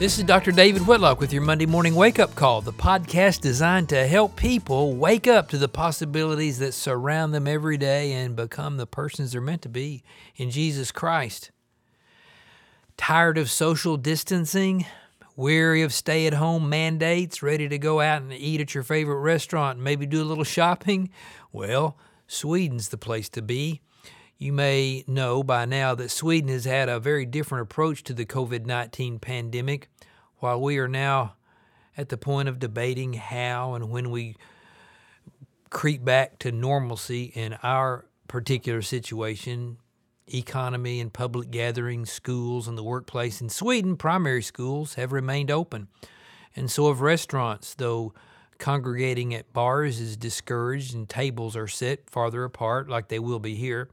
This is Dr. David Whitlock with your Monday Morning Wake Up Call, the podcast designed to help people wake up to the possibilities that surround them every day and become the persons they're meant to be in Jesus Christ. Tired of social distancing? Weary of stay-at-home mandates? Ready to go out and eat at your favorite restaurant and maybe do a little shopping? Well, Sweden's the place to be. You may know by now that Sweden has had a very different approach to the COVID-19 pandemic, while we are now at the point of debating how and when we creep back to normalcy in our particular situation, economy and public gatherings, schools and the workplace. In Sweden, primary schools have remained open, and so have restaurants, though congregating at bars is discouraged and tables are set farther apart like they will be here.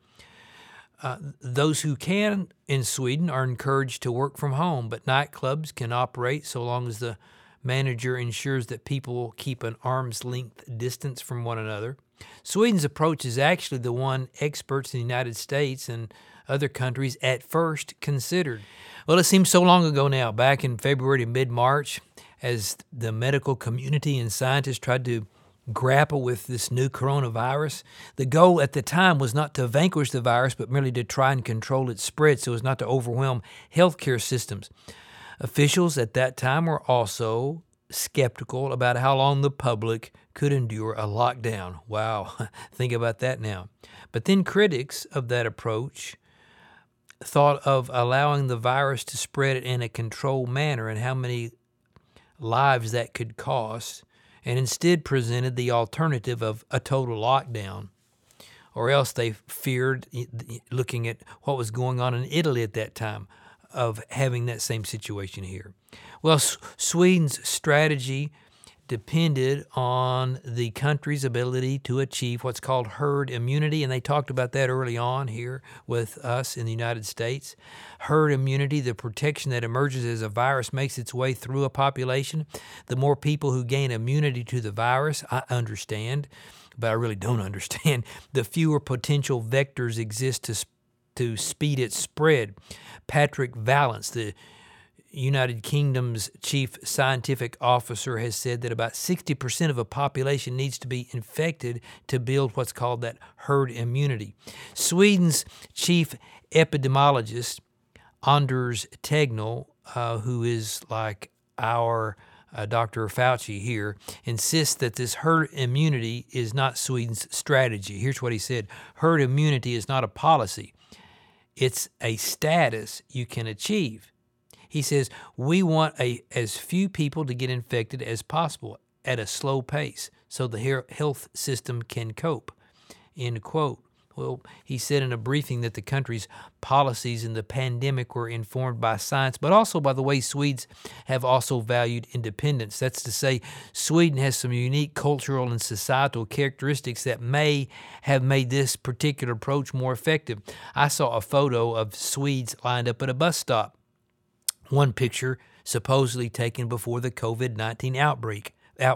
Those who can in Sweden are encouraged to work from home, but nightclubs can operate so long as the manager ensures that people keep an arm's length distance from one another. Sweden's approach is actually the one experts in the United States and other countries at first considered. Well, it seems so long ago now, back in February to mid-March, as the medical community and scientists tried to grapple with this new coronavirus. The goal at the time was not to vanquish the virus, but merely to try and control its spread so as not to overwhelm healthcare systems. Officials at that time were also skeptical about how long the public could endure a lockdown. Wow, think about that now. But then critics of that approach thought of allowing the virus to spread in a controlled manner and how many lives that could cost, and instead presented the alternative of a total lockdown. Or else they feared, looking at what was going on in Italy at that time, of having that same situation here. Well, Sweden's strategy depended on the country's ability to achieve what's called herd immunity, and they talked about that early on here with us in the United States. Herd immunity, the protection that emerges as a virus makes its way through a population. The more people who gain immunity to the virus, I understand, but I really don't understand, the fewer potential vectors exist to speed its spread. Patrick Vallance, the United Kingdom's chief scientific officer, has said that about 60% of a population needs to be infected to build what's called that herd immunity. Sweden's chief epidemiologist, Anders Tegnell, who is like our Dr. Fauci here, insists that this herd immunity is not Sweden's strategy. Here's what he said: herd immunity is not a policy. It's a status you can achieve. He says, we want as few people to get infected as possible at a slow pace so the health system can cope, end quote. Well, he said in a briefing that the country's policies in the pandemic were informed by science, but also by the way Swedes have also valued independence. That's to say, Sweden has some unique cultural and societal characteristics that may have made this particular approach more effective. I saw a photo of Swedes lined up at a bus stop. One picture supposedly taken before the COVID-19 outbreak,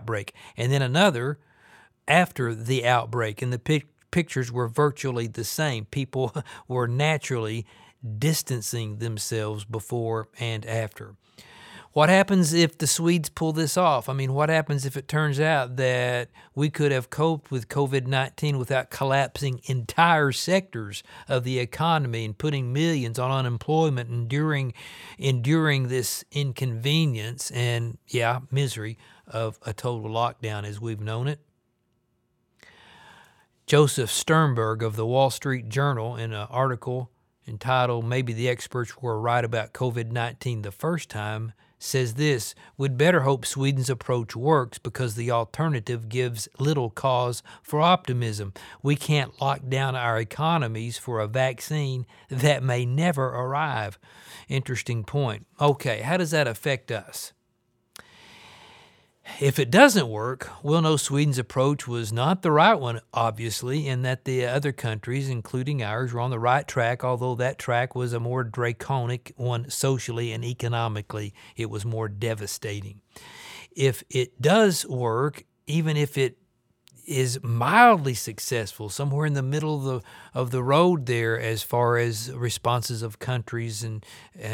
and then another after the outbreak, and the pictures were virtually the same. People were naturally distancing themselves before and after. What happens if the Swedes pull this off? I mean, what happens if it turns out that we could have coped with COVID-19 without collapsing entire sectors of the economy and putting millions on unemployment, enduring this inconvenience and, misery of a total lockdown as we've known it? Joseph Sternberg of the Wall Street Journal, in an article entitled "Maybe the Experts Were Right About COVID-19 the First Time," says this: we'd better hope Sweden's approach works because the alternative gives little cause for optimism. We can't lock down our economies for a vaccine that may never arrive. Interesting point. Okay, how does that affect us? If it doesn't work, we'll know Sweden's approach was not the right one, obviously, and that the other countries, including ours, were on the right track, although that track was a more draconic one socially and economically. It was more devastating. If it does work, even if it is mildly successful, somewhere in the middle of the road there, as far as responses of countries and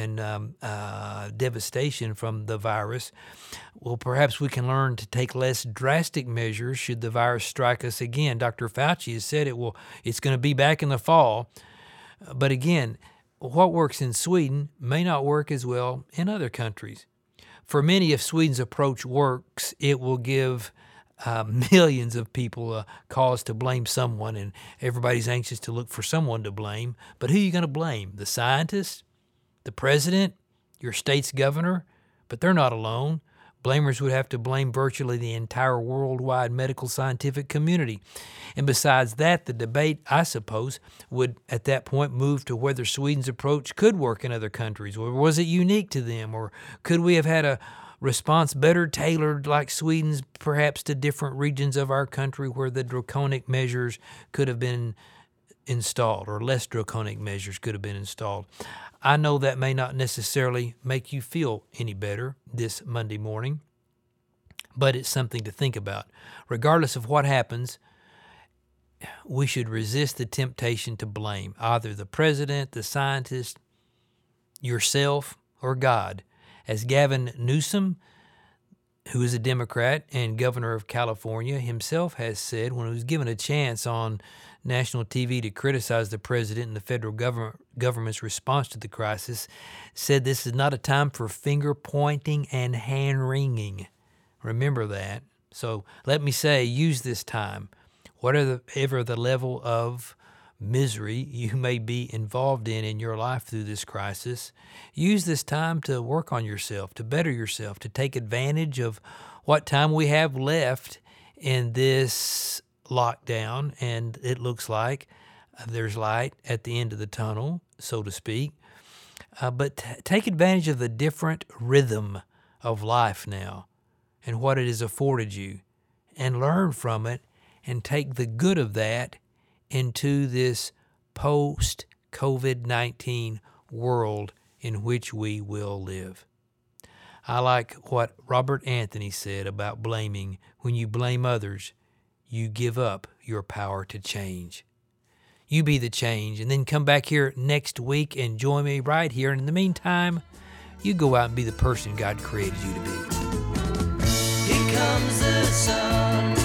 devastation from the virus. Well, perhaps we can learn to take less drastic measures should the virus strike us again. Dr. Fauci has said it's going to be back in the fall. But again, what works in Sweden may not work as well in other countries. For many, if Sweden's approach works, it will give millions of people a cause to blame someone, and everybody's anxious to look for someone to blame. But who are you going to blame? The scientists? The president? Your state's governor? But they're not alone. Blamers would have to blame virtually the entire worldwide medical scientific community. And besides that, the debate, I suppose, would at that point move to whether Sweden's approach could work in other countries, or was it unique to them, or could we have had a response better tailored like Sweden's, perhaps to different regions of our country where the draconic measures could have been installed, or less draconic measures could have been installed. I know that may not necessarily make you feel any better this Monday morning, but it's something to think about. Regardless of what happens, we should resist the temptation to blame either the president, the scientist, yourself, or God. As Gavin Newsom, who is a Democrat and governor of California, himself has said when he was given a chance on national TV to criticize the president and the federal government's response to the crisis, said this is not a time for finger pointing and hand wringing. Remember that. So let me say, use this time, whatever the level of misery you may be involved in your life through this crisis. Use this time to work on yourself, to better yourself, to take advantage of what time we have left in this lockdown. And it looks like there's light at the end of the tunnel, so to speak. But take advantage of the different rhythm of life now and what it has afforded you, and learn from it and take the good of that into this post-COVID-19 world in which we will live. I like what Robert Anthony said about blaming. When you blame others, you give up your power to change. You be the change, and then come back here next week and join me right here. And in the meantime, you go out and be the person God created you to be. Here comes the sun.